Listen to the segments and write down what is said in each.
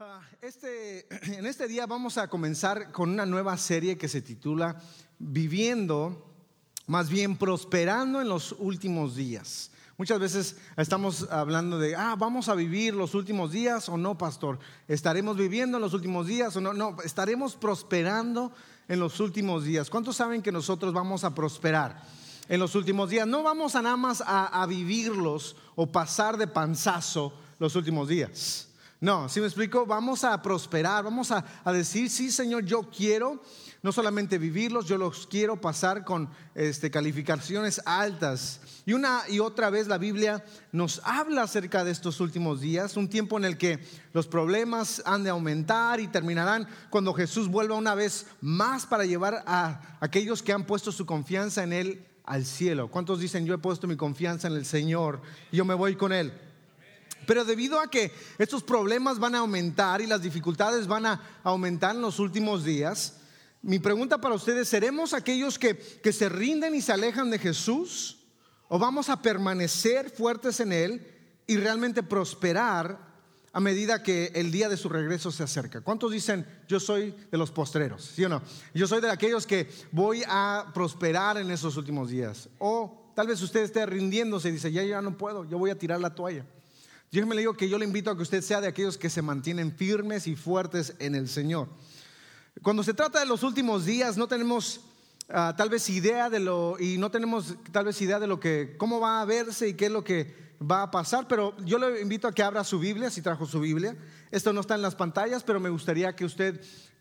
En este día vamos a comenzar con una nueva serie que se titula Viviendo, más bien prosperando en los últimos días. Muchas veces estamos hablando de, vamos a vivir los últimos días o no, pastor. ¿Estaremos viviendo en los últimos días o no? No, estaremos prosperando en los últimos días. ¿Cuántos saben que nosotros vamos a prosperar en los últimos días? No vamos a nada más a vivirlos o pasar de panzazo los últimos días. No, ¿sí me explico? Vamos a prosperar, vamos a decir, sí, Señor, yo quiero no solamente vivirlos, yo los quiero pasar con calificaciones altas. Y una y otra vez la Biblia nos habla acerca de estos últimos días, un tiempo en el que los problemas han de aumentar y terminarán cuando Jesús vuelva una vez más para llevar a aquellos que han puesto su confianza en Él al cielo. ¿Cuántos dicen, yo he puesto mi confianza en el Señor y yo me voy con Él? Pero debido a que estos problemas van a aumentar y las dificultades van a aumentar en los últimos días, mi pregunta para ustedes, ¿seremos aquellos que se rinden y se alejan de Jesús? ¿O vamos a permanecer fuertes en Él y realmente prosperar a medida que el día de su regreso se acerca? ¿Cuántos dicen, yo soy de los postreros? ¿Sí o no? Yo soy de aquellos que voy a prosperar en esos últimos días. O tal vez usted esté rindiéndose y dice, ya no puedo, yo voy a tirar la toalla. Yo me le digo que yo le invito a que usted sea de aquellos que se mantienen firmes y fuertes en el Señor. Cuando se trata de los últimos días, no tenemos tal vez idea de lo que, cómo va a verse y qué es lo que va a pasar. Pero yo le invito a que abra su Biblia, si trajo su Biblia. Esto no está en las pantallas, pero me gustaría que usted,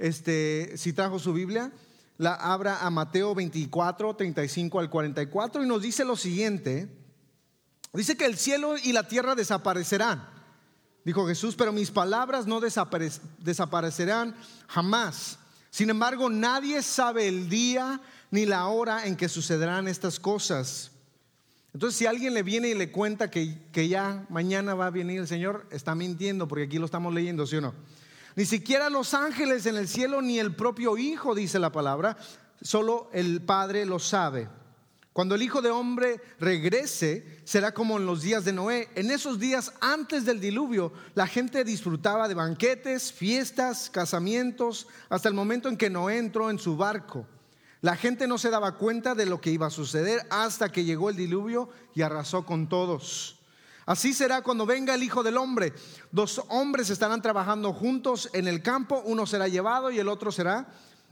si trajo su Biblia, la abra a Mateo 24, 35 al 44 y nos dice lo siguiente. Dice que el cielo y la tierra desaparecerán, dijo Jesús, pero mis palabras no desaparecerán jamás. Sin embargo, nadie sabe el día ni la hora en que sucederán estas cosas. Entonces, si alguien le viene y le cuenta que ya mañana va a venir el Señor, está mintiendo, porque aquí lo estamos leyendo, ¿sí o no? Ni siquiera los ángeles en el cielo, ni el propio Hijo, dice la palabra, solo el Padre lo sabe. Cuando el Hijo de Hombre regrese, será como en los días de Noé. En esos días antes del diluvio, la gente disfrutaba de banquetes, fiestas, casamientos, hasta el momento en que Noé entró en su barco. La gente no se daba cuenta de lo que iba a suceder hasta que llegó el diluvio y arrasó con todos. Así será cuando venga el Hijo del Hombre. 2 hombres estarán trabajando juntos en el campo, uno será llevado y el otro será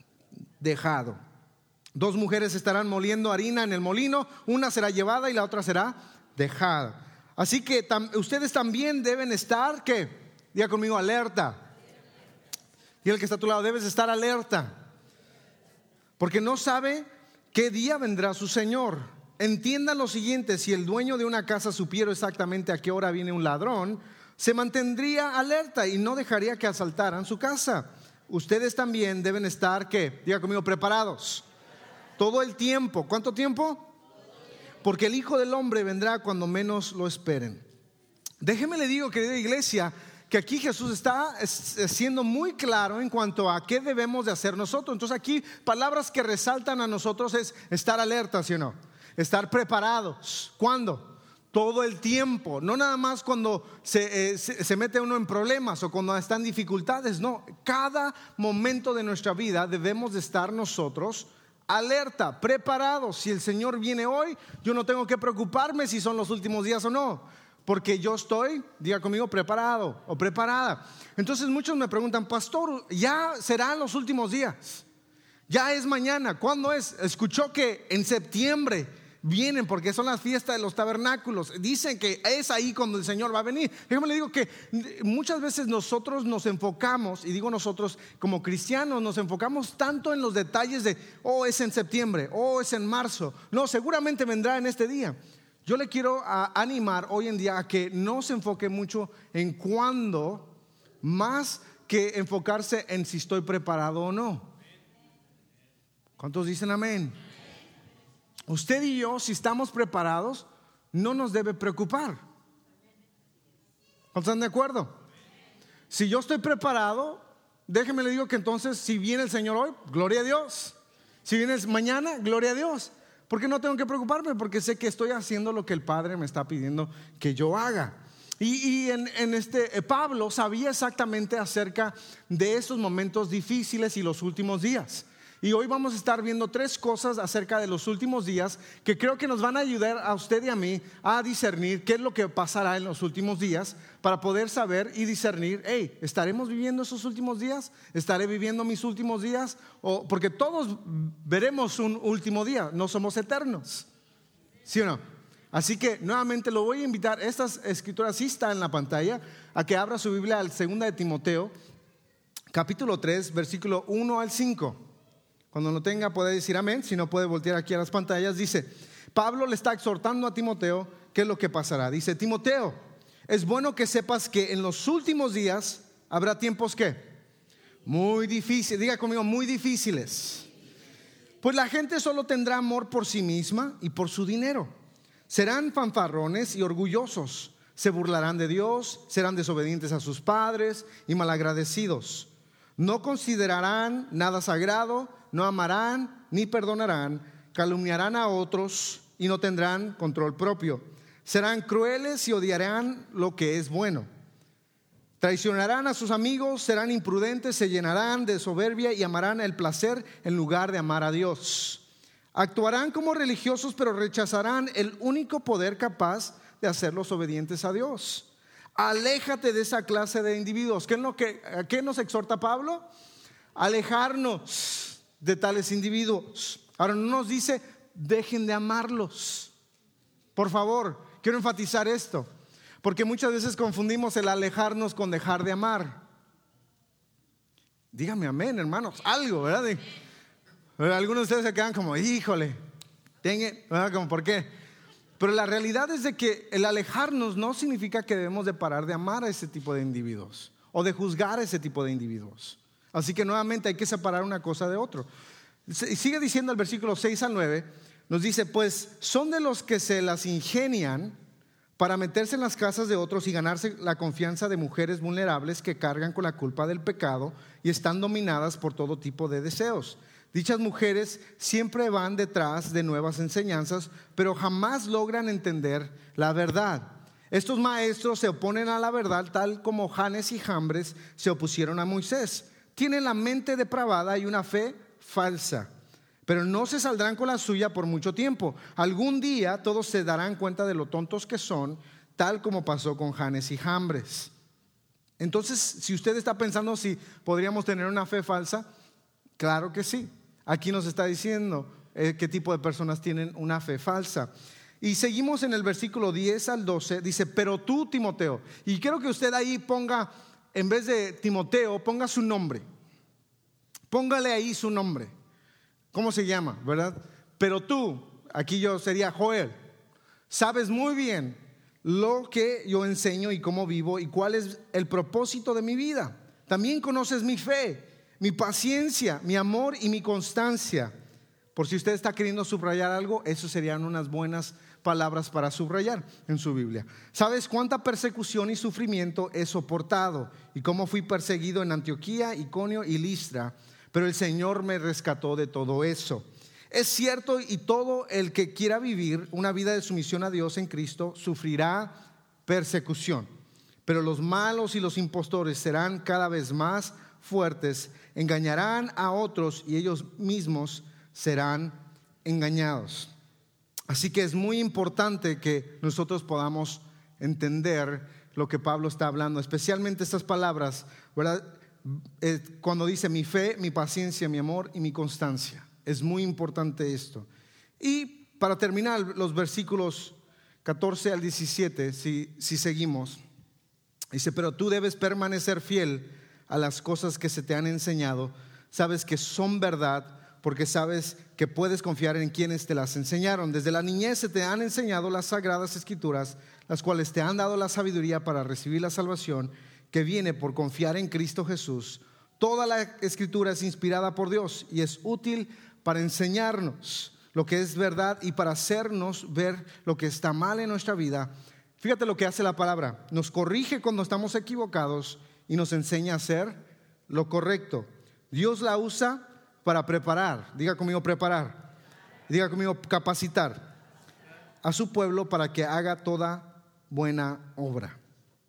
dejado. 2 mujeres estarán moliendo harina en el molino, una será llevada y la otra será dejada. Así que ustedes también deben estar, ¿qué? Diga conmigo, alerta. Y el que está a tu lado, debes estar alerta, porque no sabe qué día vendrá su Señor. Entiendan lo siguiente: si el dueño de una casa supiera exactamente a qué hora viene un ladrón, se mantendría alerta y no dejaría que asaltaran su casa. Ustedes también deben estar, ¿qué? Diga conmigo, preparados. Todo el tiempo. ¿Cuánto tiempo? Porque el Hijo del Hombre vendrá cuando menos lo esperen. Déjeme le digo, querida iglesia, que aquí Jesús está siendo muy claro en cuanto a qué debemos de hacer nosotros. Entonces aquí palabras que resaltan a nosotros es estar alerta, ¿sí o no? Estar preparados. ¿Cuándo? Todo el tiempo. No nada más cuando se mete uno en problemas o cuando están dificultades. No, cada momento de nuestra vida debemos de estar nosotros alerta, preparados. Si el Señor viene hoy, yo no tengo que preocuparme si son los últimos días o no, porque yo estoy, diga conmigo, preparado o preparada. Entonces muchos me preguntan, pastor, ¿ya serán los últimos días? ¿Ya es mañana? ¿Cuándo es? Escuchó que en septiembre vienen, porque son las fiestas de los tabernáculos. Dicen que es ahí cuando el Señor va a venir. Déjame le digo que muchas veces nosotros nos enfocamos, y digo nosotros como cristianos, nos enfocamos tanto en los detalles de, es en septiembre, es en marzo. No, seguramente vendrá en este día. Yo le quiero animar hoy en día a que no se enfoque mucho en cuándo, más que enfocarse en si estoy preparado o no. ¿Cuántos dicen amén? Usted y yo, si estamos preparados, no nos debe preocupar. ¿Están de acuerdo? Si yo estoy preparado, déjeme le digo que entonces, si viene el Señor hoy, gloria a Dios. Si viene mañana, gloria a Dios. Porque no tengo que preocuparme, porque sé que estoy haciendo lo que el Padre me está pidiendo que yo haga. Pablo sabía exactamente acerca de esos momentos difíciles y los últimos días. Y hoy vamos a estar viendo 3 cosas acerca de los últimos días que creo que nos van a ayudar a usted y a mí a discernir qué es lo que pasará en los últimos días, para poder saber y discernir, ¿estaremos viviendo esos últimos días? ¿Estaré viviendo mis últimos días? Porque todos veremos un último día, no somos eternos, ¿sí o no? Así que nuevamente lo voy a invitar, estas escrituras sí están en la pantalla, a que abra su Biblia al 2 de Timoteo, capítulo 3, versículo 1 al 5. Cuando lo tenga puede decir amén, si no puede voltear aquí a las pantallas. Dice, Pablo le está exhortando a Timoteo qué es lo que pasará. Dice, Timoteo, es bueno que sepas que en los últimos días habrá tiempos ¿qué? Muy difíciles, diga conmigo, muy difíciles. Pues la gente solo tendrá amor por sí misma y por su dinero. Serán fanfarrones y orgullosos, se burlarán de Dios, serán desobedientes a sus padres y malagradecidos. No considerarán nada sagrado, no amarán ni perdonarán, calumniarán a otros y no tendrán control propio. Serán crueles y odiarán lo que es bueno. Traicionarán a sus amigos, serán imprudentes, se llenarán de soberbia y amarán el placer en lugar de amar a Dios. Actuarán como religiosos, pero rechazarán el único poder capaz de hacerlos obedientes a Dios. Aléjate de esa clase de individuos. ¿A qué nos exhorta Pablo? Alejarnos de tales individuos. Ahora no nos dice dejen de amarlos. Por favor, quiero enfatizar esto, porque muchas veces confundimos el alejarnos con dejar de amar. Dígame amén, hermanos, algo, ¿verdad? Algunos de ustedes se quedan como, híjole, ¿verdad? Como, ¿por qué? Pero la realidad es de que el alejarnos no significa que debemos de parar de amar a ese tipo de individuos o de juzgar a ese tipo de individuos. Así que nuevamente hay que separar una cosa de otro. Sigue diciendo el versículo 6 al 9, nos dice, pues son de los que se las ingenian para meterse en las casas de otros y ganarse la confianza de mujeres vulnerables que cargan con la culpa del pecado y están dominadas por todo tipo de deseos. Dichas mujeres siempre van detrás de nuevas enseñanzas, pero jamás logran entender la verdad. Estos maestros se oponen a la verdad, tal como Janes y Jambres se opusieron a Moisés. Tienen la mente depravada y una fe falsa, pero no se saldrán con la suya por mucho tiempo. Algún día todos se darán cuenta de lo tontos que son, tal como pasó con Janes y Jambres. Entonces, si usted está pensando si podríamos tener una fe falsa, claro que sí. Aquí nos está diciendo qué tipo de personas tienen una fe falsa. Y seguimos en el versículo 10 al 12, dice, pero tú, Timoteo, y quiero que usted ahí ponga, en vez de Timoteo, ponga su nombre. Póngale ahí su nombre. ¿Cómo se llama? ¿Verdad? Pero tú, aquí yo sería Joel, sabes muy bien lo que yo enseño y cómo vivo y cuál es el propósito de mi vida. También conoces mi fe, mi paciencia, mi amor y mi constancia. Por si usted está queriendo subrayar algo, eso serían unas buenas palabras para subrayar en su Biblia. ¿Sabes cuánta persecución y sufrimiento he soportado y cómo fui perseguido en Antioquía, Iconio y Listra? Pero el Señor me rescató de todo eso. Es cierto, y todo el que quiera vivir una vida de sumisión a Dios en Cristo sufrirá persecución. Pero los malos y los impostores serán cada vez más fuertes, engañarán a otros y ellos mismos serán engañados. Así que es muy importante que nosotros podamos entender lo que Pablo está hablando, especialmente estas palabras, ¿verdad? Cuando dice mi fe, mi paciencia, mi amor y mi constancia. Es muy importante esto. Y para terminar, los versículos 14 al 17, si seguimos, dice, pero tú debes permanecer fiel a las cosas que se te han enseñado. Sabes que son verdad, porque sabes que puedes confiar en quienes te las enseñaron. Desde la niñez se te han enseñado las sagradas escrituras, las cuales te han dado la sabiduría para recibir la salvación que viene por confiar en Cristo Jesús. Toda la escritura es inspirada por Dios y es útil para enseñarnos lo que es verdad y para hacernos ver lo que está mal en nuestra vida. Fíjate lo que hace la palabra: nos corrige cuando estamos equivocados y nos enseña a hacer lo correcto. Dios la usa para preparar, diga conmigo preparar, diga conmigo capacitar a su pueblo para que haga toda buena obra.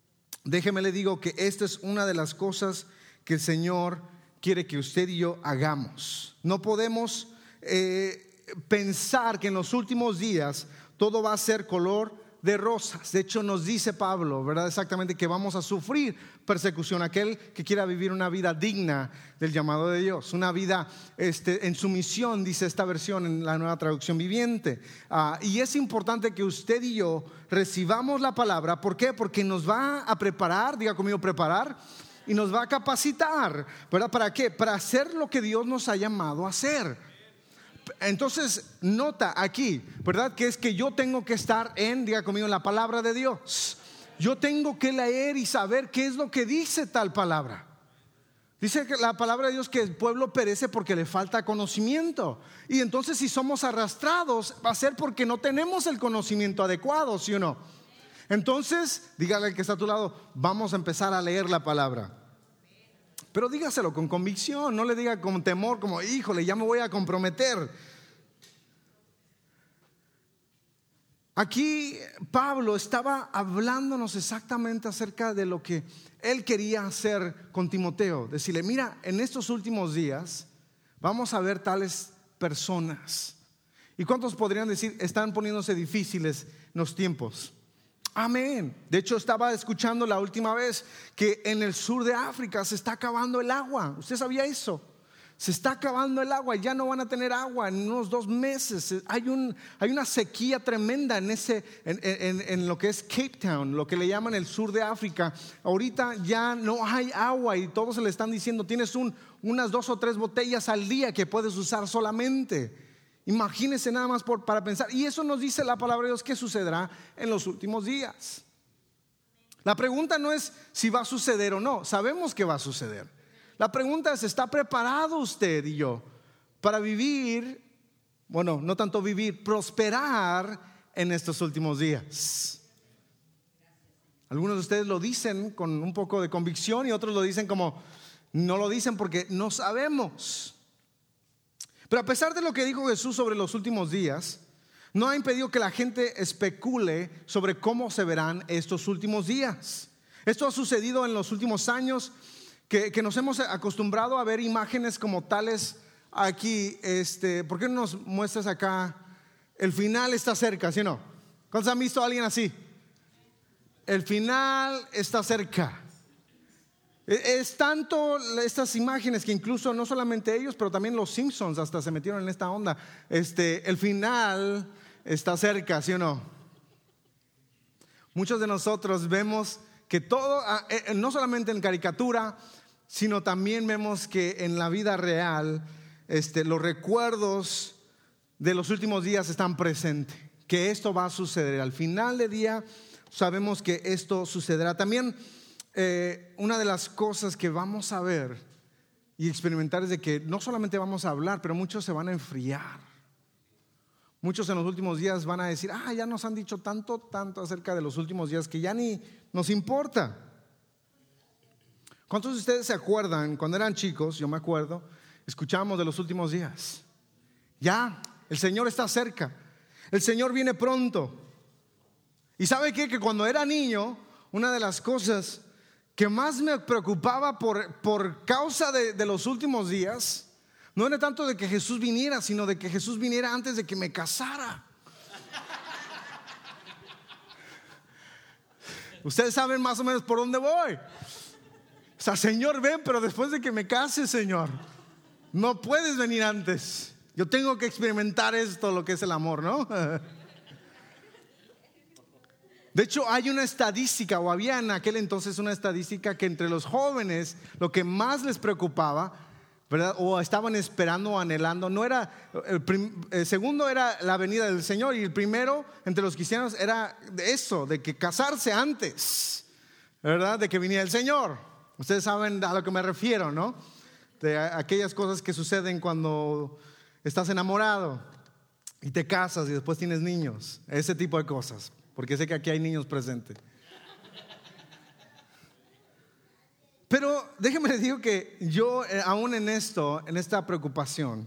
déjeme le digo que esta es una de las cosas que el Señor quiere que usted y yo hagamos. No podemos pensar que en los últimos días todo va a ser color de rosas. De hecho, nos dice Pablo, ¿verdad? Exactamente, que vamos a sufrir persecución. Aquel que quiera vivir una vida digna del llamado de Dios, una vida en sumisión, dice esta versión en la Nueva Traducción Viviente. Y es importante que usted y yo recibamos la palabra. ¿Por qué? Porque nos va a preparar, diga conmigo, preparar, y nos va a capacitar, ¿verdad? ¿Para qué? Para hacer lo que Dios nos ha llamado a hacer. Entonces, nota aquí, ¿verdad? Que es que yo tengo que estar diga conmigo, en la palabra de Dios. Yo tengo que leer y saber qué es lo que dice tal palabra. Dice que la palabra de Dios que el pueblo perece porque le falta conocimiento. Y entonces si somos arrastrados va a ser porque no tenemos el conocimiento adecuado, ¿sí o no? Entonces, dígale al que está a tu lado, vamos a empezar a leer la palabra. Pero dígaselo con convicción, no le diga con temor, como híjole, ya me voy a comprometer. Aquí Pablo estaba hablándonos exactamente acerca de lo que él quería hacer con Timoteo. Decirle, mira, en estos últimos días vamos a ver tales personas. ¿Y cuántos podrían decir, están poniéndose difíciles los tiempos? Amén. De hecho, estaba escuchando la última vez que en el sur de África se está acabando el agua. ¿Usted sabía eso? Se está acabando el agua, ya no van a tener agua en unos 2 meses. Hay una sequía tremenda en lo que es Cape Town, lo que le llaman el sur de África. Ahorita ya no hay agua y todos se le están diciendo, tienes unas 2 o 3 botellas al día que puedes usar solamente. Imagínense nada más para pensar. Y eso nos dice la palabra de Dios que sucederá en los últimos días. La pregunta no es si va a suceder o no. Sabemos que va a suceder. La pregunta es, ¿está preparado usted y yo para vivir? Bueno, no tanto vivir, prosperar en estos últimos días. Algunos de ustedes lo dicen con un poco de convicción y otros lo dicen como no lo dicen porque no sabemos. Pero a pesar de lo que dijo Jesús sobre los últimos días, no ha impedido que la gente especule sobre cómo se verán estos últimos días. Esto ha sucedido en los últimos años, que nos hemos acostumbrado a ver imágenes como tales aquí. ¿Por qué no nos muestras acá? El final está cerca, ¿sí o no? ¿Cuántos han visto a alguien así? El final está cerca. Es tanto estas imágenes que incluso no solamente ellos, pero también los Simpsons hasta se metieron en esta onda. El final está cerca, ¿sí o no? Muchos de nosotros vemos que todo, no solamente en caricatura, sino también vemos que en la vida real los recuerdos de los últimos días están presentes, que esto va a suceder. Al final del día sabemos que esto sucederá. También una de las cosas que vamos a ver y experimentar es de que no solamente vamos a hablar, pero muchos se van a enfriar. Muchos en los últimos días van a decir, ya nos han dicho tanto acerca de los últimos días que ya ni nos importa. ¿Cuántos de ustedes se acuerdan cuando eran chicos? Yo me acuerdo, escuchábamos de los últimos días. Ya, el Señor está cerca, el Señor viene pronto. ¿Y sabe qué? Que cuando era niño, una de las cosas que más me preocupaba por causa de los últimos días no era tanto de que Jesús viniera, sino de que Jesús viniera antes de que me casara. Ustedes saben más o menos por dónde voy. O sea, Señor, ven, pero después de que me case, Señor, no puedes venir antes. Yo tengo que experimentar esto, lo que es el amor, ¿no? De hecho, hay una estadística, o había en aquel entonces una estadística, que entre los jóvenes lo que más les preocupaba, ¿verdad? O estaban esperando o anhelando, no era el segundo era la venida del Señor, y el primero entre los cristianos era eso, de que casarse antes, ¿verdad? De que viniera el Señor. Ustedes saben a lo que me refiero, ¿no? De aquellas cosas que suceden cuando estás enamorado y te casas y después tienes niños, ese tipo de cosas. Porque sé que aquí hay niños presentes. Pero déjeme les digo que yo aún en esta preocupación,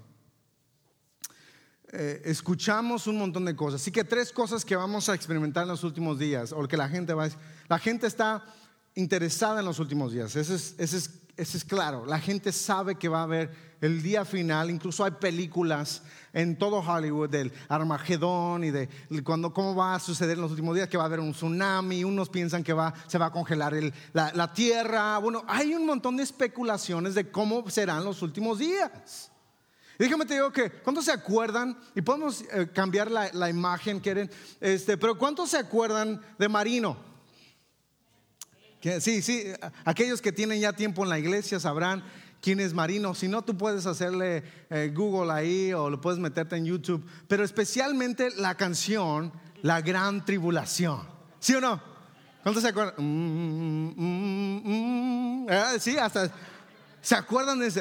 escuchamos un montón de cosas. Así que 3 cosas que vamos a experimentar en los últimos días, o que la gente va a decir. La gente está interesada en los últimos días. Ese es claro. La gente sabe que va a haber el día final. Incluso hay películas en todo Hollywood del Armagedón y de cómo va a suceder en los últimos días, que va a haber un tsunami. Unos piensan que se va a congelar la tierra. Bueno, hay un montón de especulaciones de cómo serán los últimos días. Y déjame te digo que, ¿cuántos se acuerdan? Y podemos cambiar la imagen, quieren, pero ¿cuántos se acuerdan de Marino? Sí, aquellos que tienen ya tiempo en la iglesia sabrán quién es Marino. Si no, tú puedes hacerle Google ahí o lo puedes meterte en YouTube. Pero especialmente la canción La Gran Tribulación. ¿Sí o no? ¿Cuántos se acuerdan? Sí, hasta se acuerdan de ese.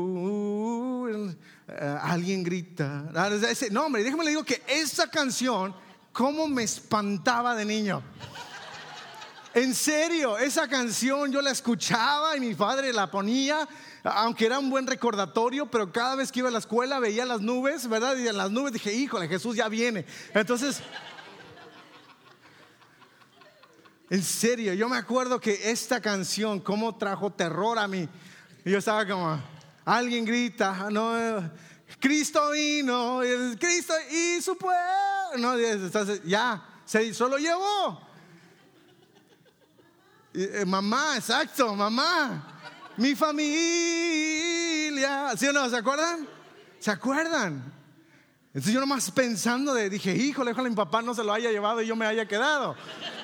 Alguien grita. No, hombre, déjame le digo que esa canción, cómo me espantaba de niño. En serio, esa canción yo la escuchaba y mi padre la ponía, aunque era un buen recordatorio, pero cada vez que iba a la escuela veía las nubes, ¿verdad? Y en las nubes dije, híjole, Jesús ya viene. Entonces, en serio, yo me acuerdo que esta canción, cómo trajo terror a mí. Y yo estaba como, alguien grita, no, Cristo vino, Cristo y su pueblo. No, entonces ya, se lo llevó. Mamá, exacto, mamá, mi familia. ¿Sí o no? ¿Se acuerdan? ¿Se acuerdan? Entonces yo nomás pensando dije, híjole, ojalá mi papá no se lo haya llevado y yo me haya quedado.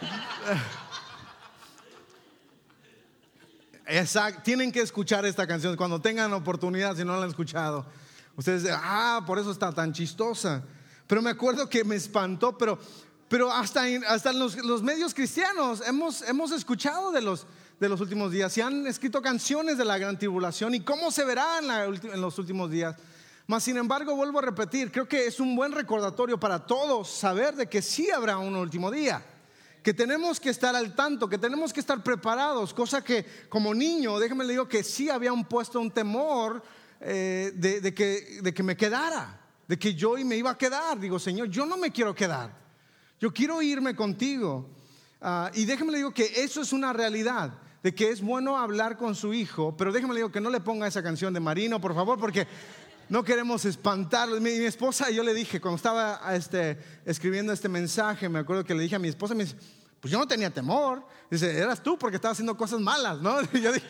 Exacto, tienen que escuchar esta canción cuando tengan oportunidad, si no la han escuchado. Ustedes dicen, por eso está tan chistosa. Pero me acuerdo que me espantó, pero hasta en los medios cristianos hemos escuchado de los últimos días. Se han escrito canciones de la gran tribulación y cómo se verá en los últimos días. Mas sin embargo, vuelvo a repetir, creo que es un buen recordatorio para todos saber de que sí habrá un último día, que tenemos que estar al tanto, que tenemos que estar preparados. Cosa que como niño, déjame le digo que sí había puesto un temor de que me quedara, de que yo me iba a quedar. Digo, Señor, yo no me quiero quedar. Yo quiero irme contigo. Y déjeme le digo que eso es una realidad, de que es bueno hablar con su hijo. Pero déjeme le digo que no le ponga esa canción de Marino, por favor, porque no queremos espantarlo. Mi esposa, yo le dije, cuando estaba escribiendo este mensaje, me acuerdo que le dije a mi esposa, me dice, pues yo no tenía temor. Dice, eras tú porque estabas haciendo cosas malas, ¿no? Y yo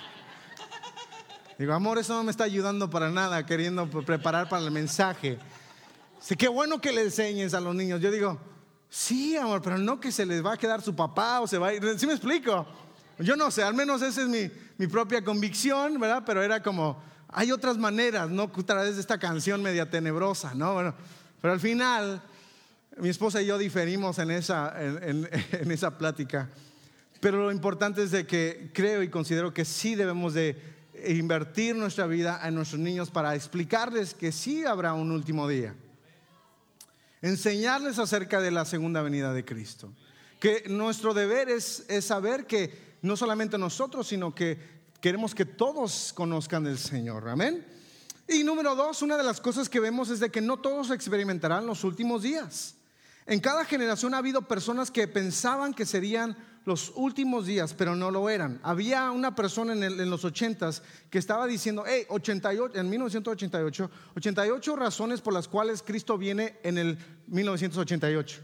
digo, amor, eso no me está ayudando para nada, queriendo preparar para el mensaje. Dice, qué bueno que le enseñes a los niños. Yo digo, sí, amor, pero no que se les va a quedar su papá o se va a ir. ¿Sí me explico? Yo no sé, al menos esa es mi propia convicción, ¿verdad? Pero era como, hay otras maneras, no a través de esta canción media tenebrosa, ¿no? Bueno, pero al final, mi esposa y yo diferimos en esa plática. Pero lo importante es de que creo y considero que sí debemos de invertir nuestra vida en nuestros niños para explicarles que sí habrá un último día. Enseñarles acerca de la segunda venida de Cristo. Que nuestro deber es saber que no solamente nosotros, sino que queremos que todos conozcan del Señor. Amén. Y número 2, una de las cosas que vemos es de que no todos experimentarán los últimos días. En cada generación ha habido personas que pensaban que serían los últimos días, pero no lo eran. Había una persona en los 80s que estaba diciendo, en 1988, 88 razones por las cuales Cristo viene en el 1988.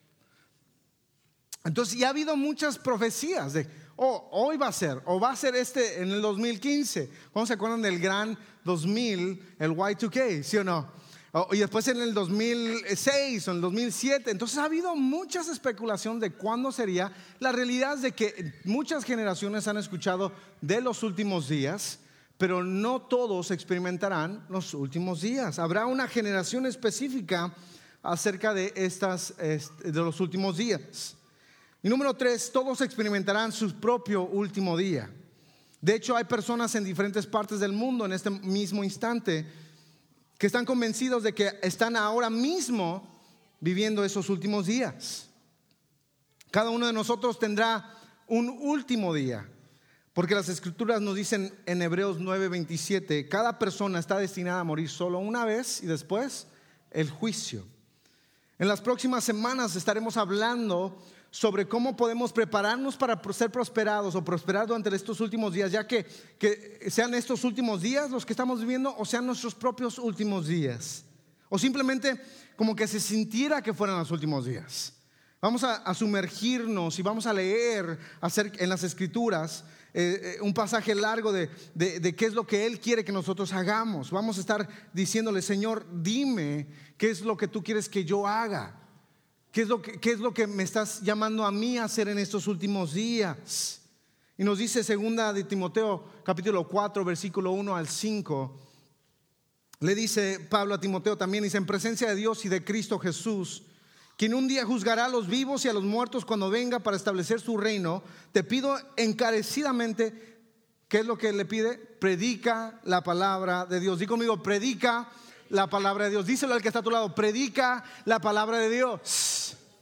Entonces ya ha habido muchas profecías de, hoy va a ser, o va a ser en el 2015. ¿Cómo se acuerdan del gran 2000, el Y2K, sí o no? Y después en el 2006 o en el 2007. Entonces ha habido muchas especulaciones de cuándo sería. La realidad es de que muchas generaciones han escuchado de los últimos días, pero no todos experimentarán los últimos días. Habrá una generación específica acerca de los últimos días. Y número 3, todos experimentarán su propio último día. De hecho, hay personas en diferentes partes del mundo en este mismo instante que están convencidos de que están ahora mismo viviendo esos últimos días. Cada uno de nosotros tendrá un último día, porque las escrituras nos dicen en Hebreos 9:27, cada persona está destinada a morir solo una vez y después el juicio. En las próximas semanas estaremos hablando sobre cómo podemos prepararnos para ser prosperados o prosperar durante estos últimos días, ya que sean estos últimos días los que estamos viviendo o sean nuestros propios últimos días, o simplemente como que se sintiera que fueran los últimos días. Vamos a sumergirnos y vamos a leer en las Escrituras un pasaje largo de qué es lo que Él quiere que nosotros hagamos. Vamos a estar diciéndole: Señor, dime qué es lo que tú quieres que yo haga. ¿Qué es lo que me estás llamando a mí a hacer en estos últimos días? Y nos dice segunda de Timoteo capítulo 4 versículo 1 al 5. Le dice Pablo a Timoteo también, dice: en presencia de Dios y de Cristo Jesús, quien un día juzgará a los vivos y a los muertos cuando venga para establecer su reino, te pido encarecidamente. ¿Qué es lo que le pide? Predica la palabra de Dios. Di conmigo: predica la palabra de Dios. Díselo al que está a tu lado: predica la palabra de Dios.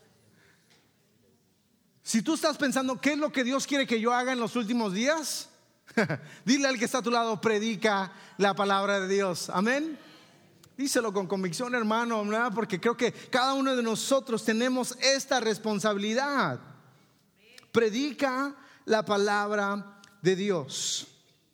Si tú estás pensando ¿qué es lo que Dios quiere que yo haga en los últimos días? Dile al que está a tu lado: predica la palabra de Dios. Amén. Díselo con convicción, hermano, ¿verdad? Porque creo que cada uno de nosotros tenemos esta responsabilidad. Predica la palabra de Dios.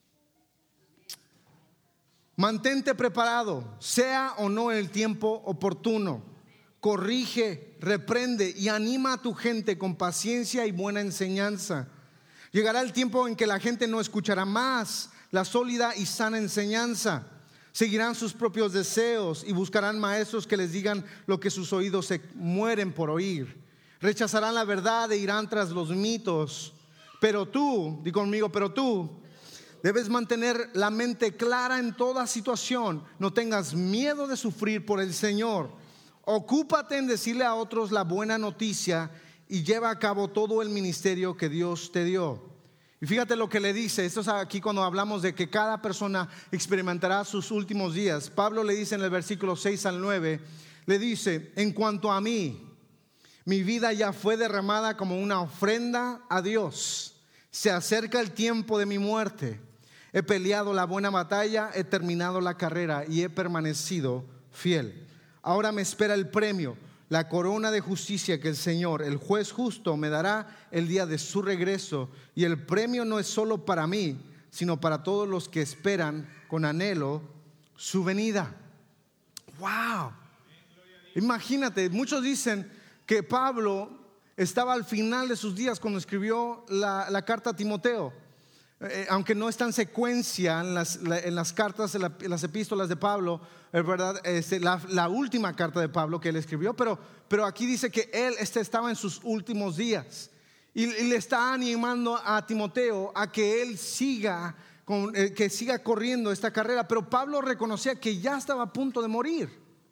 Mantente preparado, sea o no el tiempo oportuno. Corrige, reprende y anima a tu gente con paciencia y buena enseñanza. Llegará el tiempo en que la gente no escuchará más la sólida y sana enseñanza. Seguirán sus propios deseos y buscarán maestros que les digan lo que sus oídos se mueren por oír. Rechazarán la verdad e irán tras los mitos. Pero tú, di conmigo, pero tú debes mantener la mente clara en toda situación. No tengas miedo de sufrir por el Señor. Ocúpate en decirle a otros la buena noticia y lleva a cabo todo el ministerio que Dios te dio. Y fíjate lo que le dice. Esto es aquí cuando hablamos de que cada persona experimentará sus últimos días. Pablo le dice en el versículo 6 al 9, le dice: en cuanto a mí, mi vida ya fue derramada como una ofrenda a Dios. Se acerca el tiempo de mi muerte. He peleado la buena batalla, he terminado la carrera y he permanecido fiel. Ahora me espera el premio, la corona de justicia que el Señor, el juez justo, me dará el día de su regreso. Y el premio no es solo para mí, sino para todos los que esperan con anhelo su venida. Wow. Imagínate, muchos dicen que Pablo estaba al final de sus días cuando escribió la carta a Timoteo. Aunque no está en secuencia en las cartas, en las epístolas de Pablo, es verdad, la última carta de Pablo que él escribió, pero aquí dice que él estaba en sus últimos días y le está animando a Timoteo a que él siga corriendo esta carrera. Pero Pablo reconocía que ya estaba a punto de morir.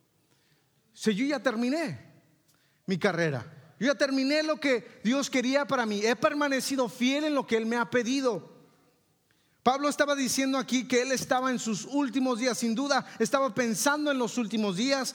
Yo ya terminé mi carrera, yo ya terminé lo que Dios quería para mí, he permanecido fiel en lo que Él me ha pedido. Pablo estaba diciendo aquí que él estaba en sus últimos días, sin duda estaba pensando en los últimos días.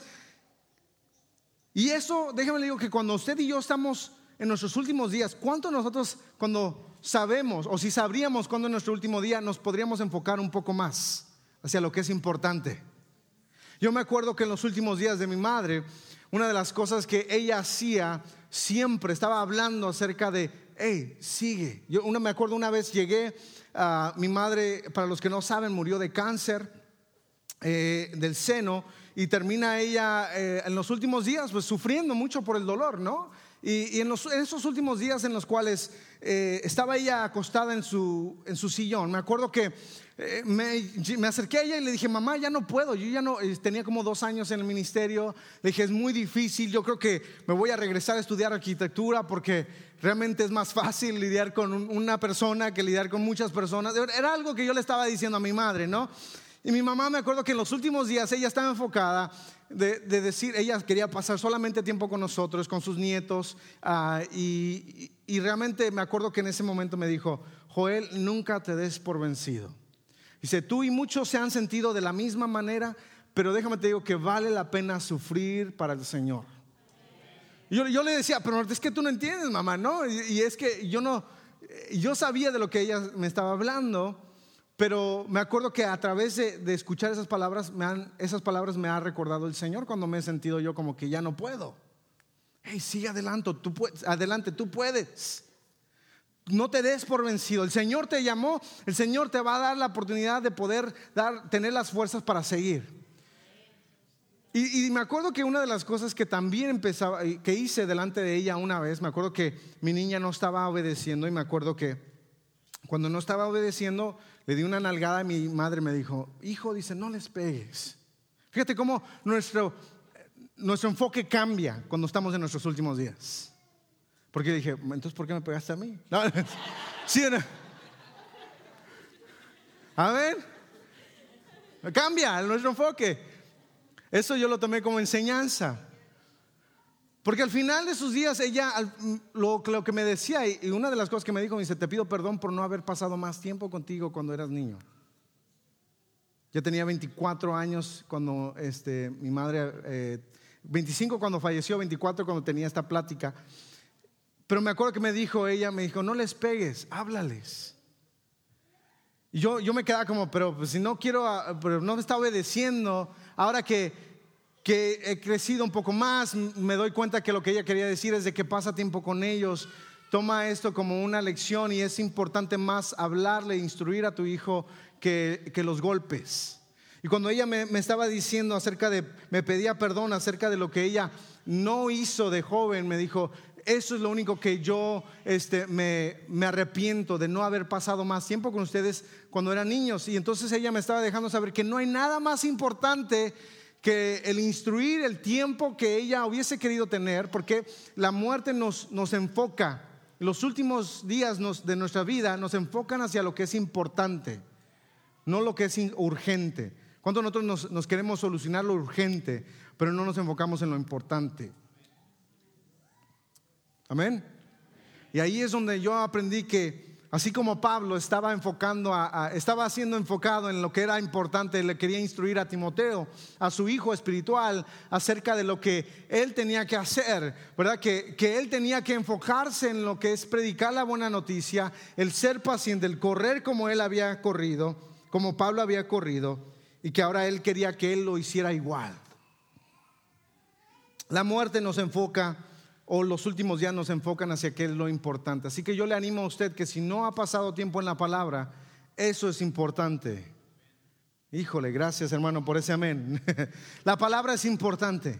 Y eso, déjame le digo que cuando usted y yo estamos en nuestros últimos días, ¿cuánto nosotros cuando sabemos o si sabríamos cuándo es nuestro último día, nos podríamos enfocar un poco más hacia lo que es importante? Yo me acuerdo que en los últimos días de mi madre, una de las cosas que ella hacía siempre estaba hablando acerca de: hey, sigue. Me acuerdo una vez llegué. Mi madre, para los que no saben, murió de cáncer del seno y termina ella en los últimos días pues sufriendo mucho por el dolor, ¿no? Y en esos últimos días en los cuales estaba ella acostada en su sillón, me acuerdo que me acerqué a ella y le dije: mamá, ya no puedo, yo ya no, tenía como 2 años en el ministerio. Le dije: es muy difícil, yo creo que me voy a regresar a estudiar arquitectura porque realmente es más fácil lidiar con una persona que lidiar con muchas personas. Era algo que yo le estaba diciendo a mi madre, ¿no? Y mi mamá, me acuerdo que en los últimos días ella estaba enfocada de decir, ella quería pasar solamente tiempo con nosotros, con sus nietos, y realmente me acuerdo que en ese momento me dijo: Joel, nunca te des por vencido. Dice: tú y muchos se han sentido de la misma manera, pero déjame te digo que vale la pena sufrir para el Señor. Yo le decía: pero es que tú no entiendes, mamá, ¿no? Y es que yo sabía de lo que ella me estaba hablando, pero me acuerdo que a través de escuchar esas palabras me ha recordado el Señor cuando me he sentido yo como que ya no puedo. hey, sigue adelante, tú puedes. No te des por vencido. El Señor te llamó, el Señor te va a dar la oportunidad de poder tener las fuerzas para seguir. Y me acuerdo que una de las cosas que también que hice delante de ella una vez, me acuerdo que mi niña no estaba obedeciendo, y me acuerdo que cuando no estaba obedeciendo, le di una nalgada y mi madre me dijo, hijo, dice, no les pegues. Fíjate cómo nuestro enfoque cambia cuando estamos en nuestros últimos días. Porque dije, entonces, ¿por qué me pegaste a mí? No, ¿sí o no? A ver, cambia nuestro enfoque. Eso yo lo tomé como enseñanza. Porque al final de sus días ella, lo que me decía, y una de las cosas que me dijo, me dice, te pido perdón por no haber pasado más tiempo contigo cuando eras niño. Yo tenía 24 años cuando mi madre, 25 cuando falleció, 24 cuando tenía esta plática. Pero me acuerdo que me dijo, no les pegues, háblales. Y yo me quedaba como, pero pues, si no quiero, pero no me está obedeciendo. Ahora que he crecido un poco más, me doy cuenta que lo que ella quería decir es de que pasa tiempo con ellos. Toma esto como una lección, y es importante más hablarle, instruir a tu hijo que los golpes. Y cuando ella me estaba diciendo me pedía perdón acerca de lo que ella no hizo de joven, me dijo, eso es lo único que yo me arrepiento de no haber pasado más tiempo con ustedes cuando eran niños. Y entonces ella me estaba dejando saber que no hay nada más importante que el instruir el tiempo que ella hubiese querido tener, porque la muerte nos enfoca. Los últimos días de nuestra vida nos enfocan hacia lo que es importante, no lo que es urgente. Cuando nosotros nos queremos solucionar lo urgente, pero no nos enfocamos en lo importante. Amén. Y ahí es donde yo aprendí que así como Pablo estaba siendo enfocado en lo que era importante, le quería instruir a Timoteo, a su hijo espiritual, acerca de lo que él tenía que hacer, ¿verdad? Que él tenía que enfocarse en lo que es predicar la buena noticia, el ser paciente, el correr como él había corrido, como Pablo había corrido, y que ahora él quería que él lo hiciera igual. La muerte nos enfoca, o los últimos días nos enfocan hacia qué es lo importante. Así que yo le animo a usted que si no ha pasado tiempo en la palabra, eso es importante. Híjole, gracias hermano por ese amén. La palabra es importante.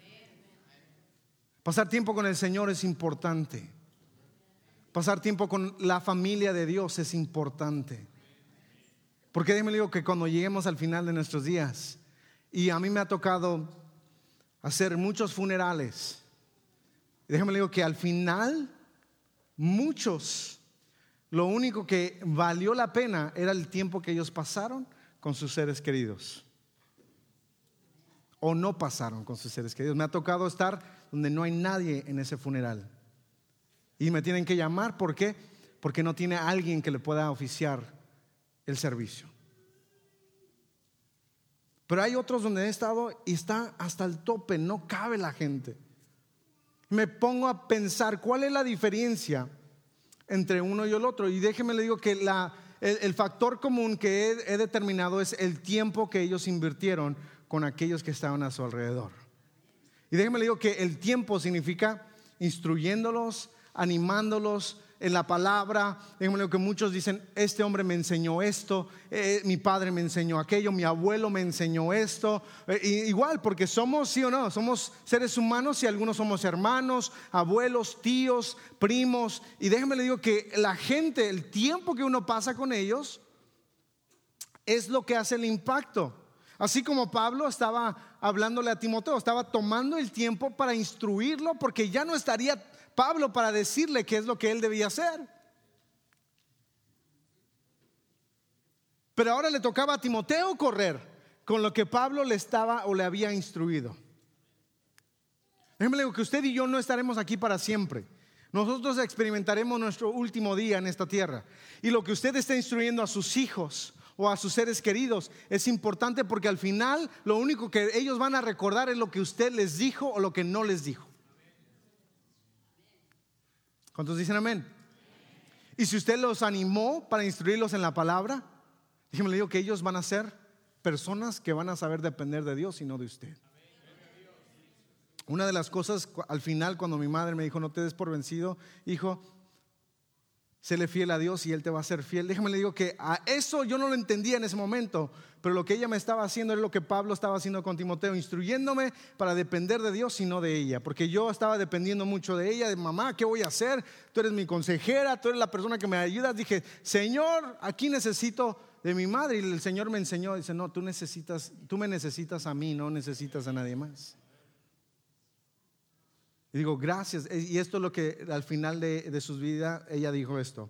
Pasar tiempo con el Señor es importante. Pasar tiempo con la familia de Dios es importante. Porque déjeme digo que cuando lleguemos al final de nuestros días, y a mí me ha tocado hacer muchos funerales, déjame digo que al final muchos, lo único que valió la pena era el tiempo que ellos pasaron con sus seres queridos, o no pasaron con sus seres queridos. Me ha tocado estar donde no hay nadie en ese funeral y me tienen que llamar. ¿Por qué? Porque no tiene alguien que le pueda oficiar el servicio. Pero hay otros donde he estado y está hasta el tope, no cabe la gente. Me pongo a pensar cuál es la diferencia entre uno y el otro. Y déjeme le digo que el factor común que he determinado es el tiempo que ellos invirtieron con aquellos que estaban a su alrededor. Y déjeme le digo que el tiempo significa instruyéndolos, animándolos en la palabra. Déjeme le digo que muchos dicen, este hombre me enseñó esto, mi padre me enseñó aquello, mi abuelo me enseñó esto. Igual, porque somos, sí o no, somos seres humanos y algunos somos hermanos, abuelos, tíos, primos. Y déjeme le digo que la gente, el tiempo que uno pasa con ellos es lo que hace el impacto. Así como Pablo estaba hablándole a Timoteo, estaba tomando el tiempo para instruirlo, porque ya no estaría Pablo para decirle qué es lo que él debía hacer. Pero ahora le tocaba a Timoteo correr con lo que Pablo le había instruido. Déjeme decir que usted y yo no estaremos aquí para siempre. Nosotros experimentaremos nuestro último día en esta tierra. Y lo que usted está instruyendo a sus hijos o a sus seres queridos es importante, porque al final lo único que ellos van a recordar es lo que usted les dijo o lo que no les dijo. ¿Cuántos dicen amén? Y si usted los animó para instruirlos en la palabra, déjeme le digo que ellos van a ser personas que van a saber depender de Dios y no de usted. una de las cosas al final, cuando mi madre me dijo: no te des por vencido, hijo, séle fiel a Dios y Él te va a ser fiel. Déjame le digo que a eso yo no lo entendía en ese momento, pero lo que ella me estaba haciendo era lo que Pablo estaba haciendo con Timoteo, instruyéndome para depender de Dios y no de ella, porque yo estaba dependiendo mucho de ella, de mamá, ¿qué voy a hacer? Tú eres mi consejera, tú eres la persona que me ayuda. Dije: Señor, aquí necesito de mi madre. Y el Señor me enseñó, dice: no, tú me necesitas a mí, no necesitas a nadie más. Y digo: gracias. Y esto es lo que al final de su vida ella dijo esto.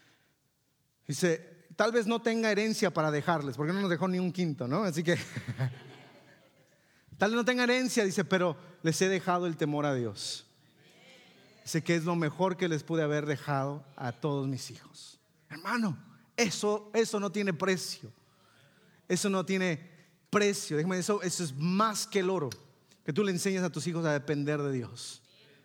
Dice: tal vez no tenga herencia para dejarles, porque no nos dejó ni un quinto, ¿no? Así que tal vez no tenga herencia, dice, pero les he dejado el temor a Dios. Dice que es lo mejor que les pude haber dejado a todos mis hijos. Hermano, eso no tiene precio. Eso no tiene precio. Déjame, eso es más que el oro, que tú le enseñas a tus hijos a depender de Dios.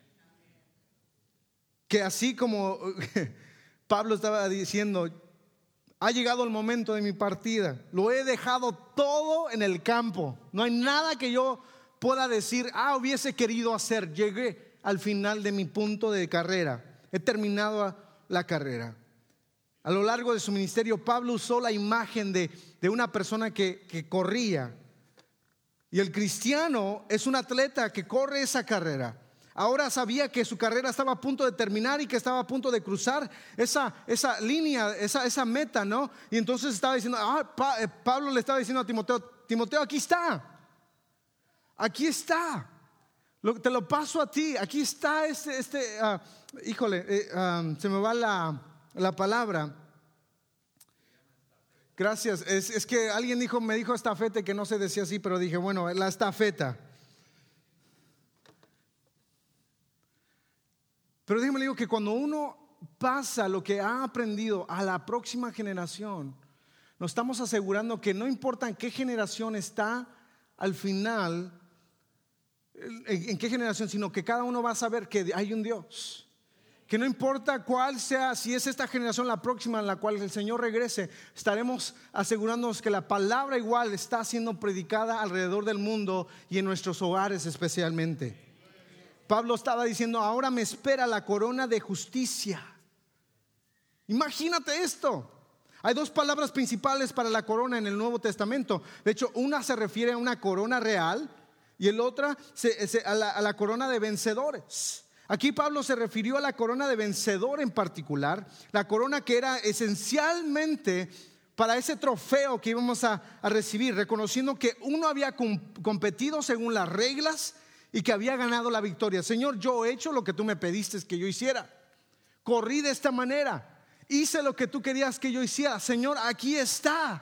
Que así como Pablo estaba diciendo: ha llegado el momento de mi partida, lo he dejado todo en el campo, no hay nada que yo pueda decir: hubiese querido hacer. Llegué al final de mi punto de carrera, he terminado la carrera. A lo largo de su ministerio, Pablo usó la imagen de una persona que corría, y el cristiano es un atleta que corre esa carrera. Ahora sabía que su carrera estaba a punto de terminar y que estaba a punto de cruzar esa línea, esa meta, ¿no? Y entonces estaba diciendo, Pablo le estaba diciendo a Timoteo: Timoteo, aquí está, te lo paso a ti, aquí está se me va la palabra. Gracias. Es que alguien me dijo estafeta, que no se decía así, pero dije, bueno, la estafeta. Pero déjame le digo que cuando uno pasa lo que ha aprendido a la próxima generación, nos estamos asegurando que no importa en qué generación está al final, en qué generación, sino que cada uno va a saber que hay un Dios. Que no importa cuál sea, si es esta generación, la próxima en la cual el Señor regrese, estaremos asegurándonos que la palabra igual está siendo predicada alrededor del mundo y en nuestros hogares especialmente. Pablo estaba diciendo: ahora me espera la corona de justicia. Imagínate esto. Hay dos palabras principales para la corona en el Nuevo Testamento. De hecho, una se refiere a una corona real y el otra a la corona de vencedores. Aquí Pablo se refirió a la corona de vencedor en particular, la corona que era esencialmente para ese trofeo que íbamos a recibir, reconociendo que uno había competido según las reglas y que había ganado la victoria. Señor, yo he hecho lo que tú me pediste que yo hiciera, corrí de esta manera, hice lo que tú querías que yo hiciera. Señor, aquí está,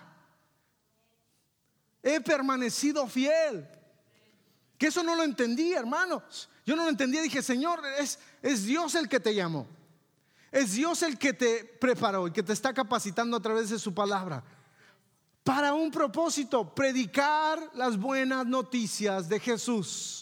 he permanecido fiel. Que eso no lo entendía, hermanos. Yo no lo entendía. Dije: Señor, es Dios el que te llamó, es Dios el que te preparó y que te está capacitando a través de su palabra para un propósito: predicar las buenas noticias de Jesús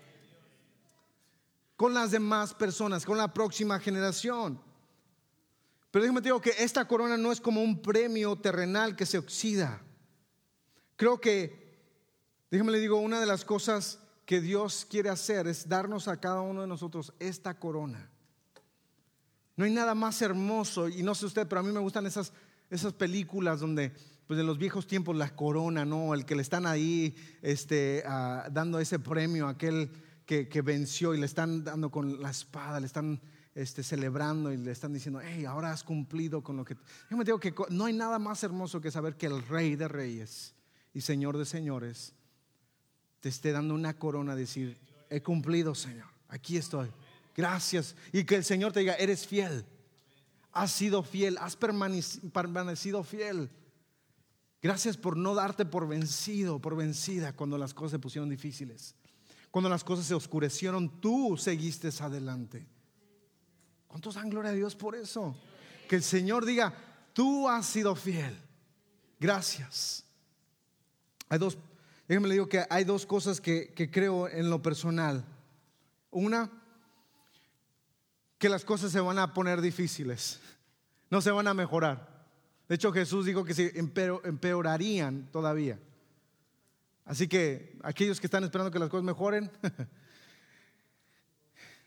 con las demás personas, con la próxima generación. Pero déjame te digo que esta corona no es como un premio terrenal que se oxida. Creo que, déjame le digo, una de las cosas que Dios quiere hacer es darnos a cada uno de nosotros esta corona. No hay nada más hermoso, y no sé usted, pero a mí me gustan esas películas donde, pues, en los viejos tiempos, la corona, ¿no? El que le están ahí dando ese premio a aquel que venció, y le están dando con la espada, le están celebrando y le están diciendo: hey, ahora has cumplido con lo que... Yo me digo que no hay nada más hermoso que saber que el Rey de Reyes y Señor de Señores te esté dando una corona, decir: he cumplido, Señor, aquí estoy, gracias. Y que el Señor te diga: eres fiel, has sido fiel, has permanecido fiel. Gracias por no darte por vencido, por vencida cuando las cosas se pusieron difíciles, cuando las cosas se oscurecieron, tú seguiste adelante. ¿Cuántos dan gloria a Dios por eso? Que el Señor diga: tú has sido fiel, gracias. Déjame le digo que hay dos cosas que creo en lo personal. Una, que las cosas se van a poner difíciles, no se van a mejorar. De hecho, Jesús dijo que se empeorarían todavía. Así que aquellos que están esperando que las cosas mejoren,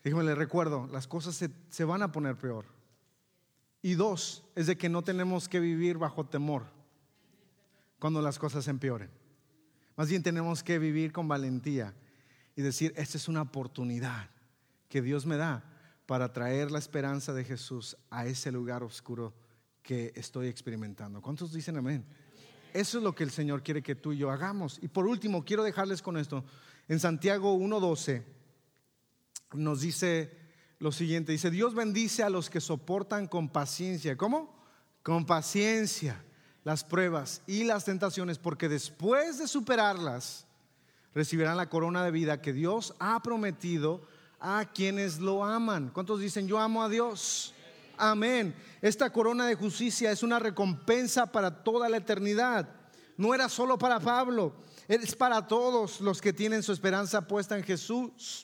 Déjeme le recuerdo, las cosas se van a poner peor. Y dos, es de que no tenemos que vivir bajo temor cuando las cosas empeoren. Más bien tenemos que vivir con valentía y decir, esta es una oportunidad que Dios me da para traer la esperanza de Jesús a ese lugar oscuro que estoy experimentando. ¿Cuántos dicen amén? Eso es lo que el Señor quiere que tú y yo hagamos. Y por último, quiero dejarles con esto. En Santiago 1:12 nos dice lo siguiente. Dice, Dios bendice a los que soportan con paciencia. ¿Cómo? Con paciencia las pruebas y las tentaciones, porque después de superarlas recibirán la corona de vida que Dios ha prometido a quienes lo aman. ¿Cuántos dicen yo amo a Dios? Amén. Esta corona de justicia es una recompensa para toda la eternidad. No era solo para Pablo, es para todos los que tienen su esperanza puesta en Jesús.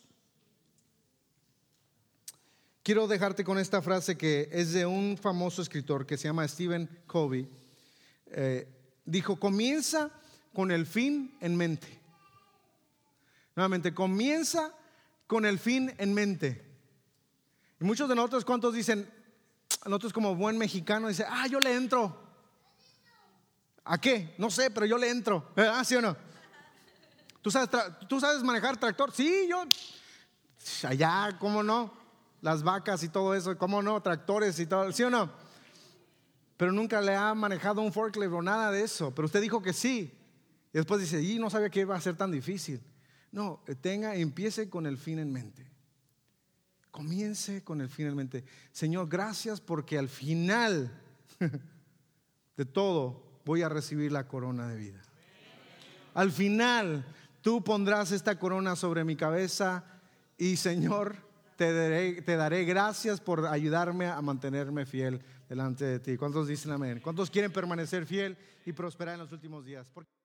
Quiero dejarte con esta frase que es de un famoso escritor que se llama Stephen Covey. Dijo, comienza con el fin en mente. Nuevamente, comienza con el fin en mente. Y muchos de nosotros, ¿cuántos dicen? Nosotros como buen mexicano dice, yo le entro. ¿A qué? No sé, pero yo le entro. ¿Sí o no? ¿Tú sabes manejar tractor? Sí, yo. Allá, ¿cómo no? Las vacas y todo eso, ¿cómo no? Tractores y todo, ¿sí o no? Pero nunca le ha manejado un forklift o nada de eso. Pero usted dijo que sí. Y después dice, no sabía que iba a ser tan difícil. No, empiece con el fin en mente. Comience con el fin en mente. Señor, gracias porque al final de todo voy a recibir la corona de vida. Al final tú pondrás esta corona sobre mi cabeza y Señor, te daré gracias por ayudarme a mantenerme fiel delante de ti. ¿Cuántos dicen amén? ¿Cuántos quieren permanecer fiel y prosperar en los últimos días?